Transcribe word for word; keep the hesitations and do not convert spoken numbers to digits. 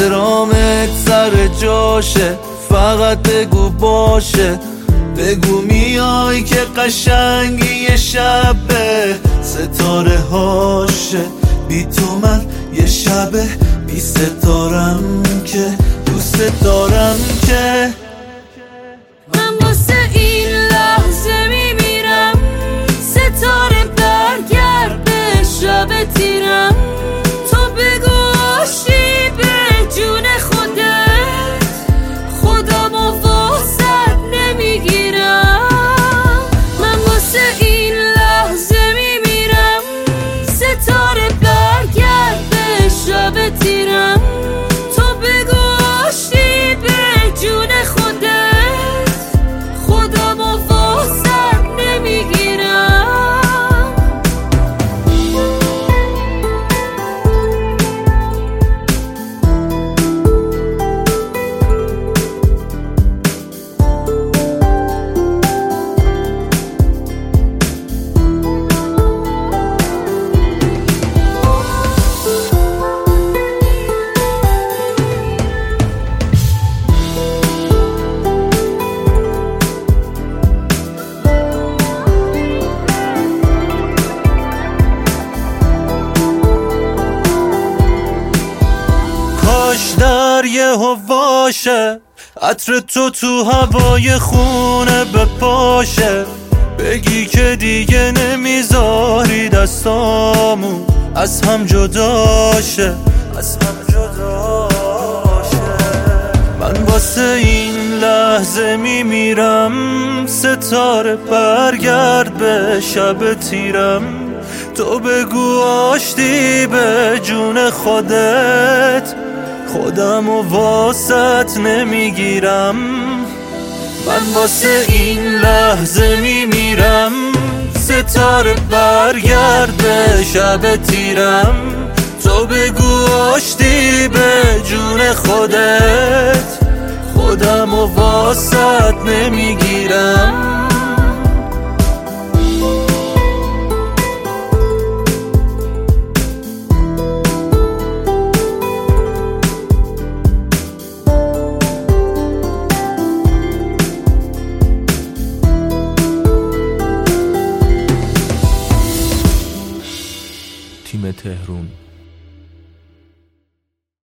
احترامت سر جاشه، فقط بگو باشه. بگو میای که قشنگی یه شبه، ستاره هاشه بی تو من یه شبه، بی ستارم که دوست دارم که من واسه این لحظه میمیرم، ستاره برگرد به شب تیرم. تو بگو آشتی به جون خودت، خودم و واسط نمیگیرم. من واسه این لحظه میمیرم، ستاره برگرد به شب تیرم. تو بگو آشتی به جون خودت، خودم و واسط نمیگیرم. کاش در یه هواشه، عطر تو تو هوای خونه بپاشه. بگی که دیگه نمیذاری دستامون از هم جداشه، از هم جداشه. من واسه این لحظه میمیرم، ستاره برگرد به شب تیرم. تو بگو آشتی به جون خودت، خودم و واسط نمیگیرم. من واسه این لحظه میمیرم، ستاره برگرد به شب تیرم. تو بگو آشتی به جون خودت، خودم و واسط نمیگیرم. تیم تهرون